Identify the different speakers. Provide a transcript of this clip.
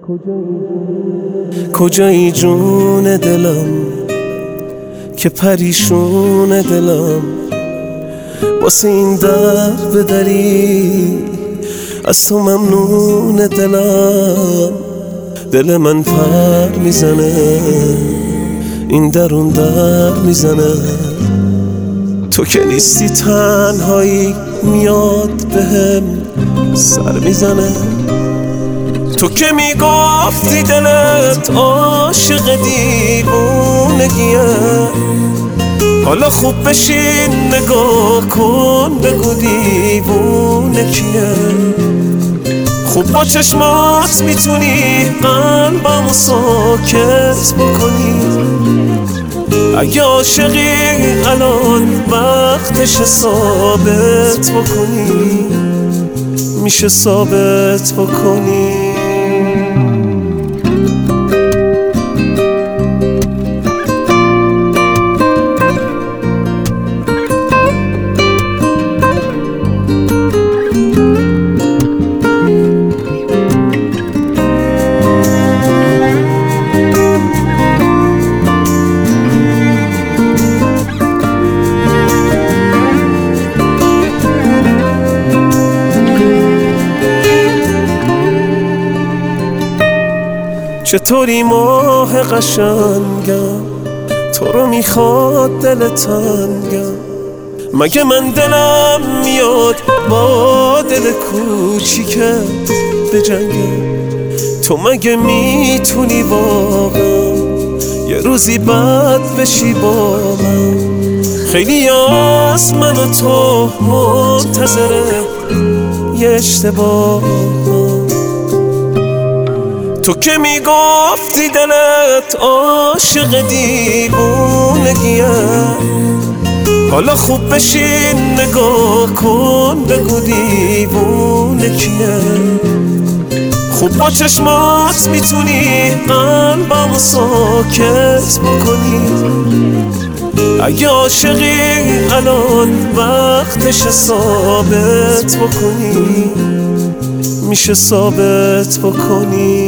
Speaker 1: کجایی جون دلم که پریشون دلم واسه این در بدری از تو ممنون دلم. دل من پر میزنه این درون در میزنه تو که نیستی تنهایی میاد بهم سر میزنه. تو که میگفتی دلت عاشق دیوونگیه حالا خوب بشین نگاه کن بگو دیوونه کیه. خوب با چشمات میتونی قلبمو ساکت بکنی. اگه عاشقی الان وقتش ثابت بکنی میشه ثابت بکنی. چطوری ماه قشنگم تو رو میخواد دل تنگم. مگه من دلم میاد با دل کوچیکت بجنگم. تو مگه میتونی واقعا یه روزی بد بشی با من. خیلی از من و تو منتظره یه اشتباه. تو که میگفتی دلت عاشق دیوونگیه حالا خوب بشین نگاه کن بگو دیوونه کیه. خوب با چشمات میتونی قلبمو ساکت بکنی. اگه عاشقی الان وقتش ثابت بکنی میشه ثابت بکنی.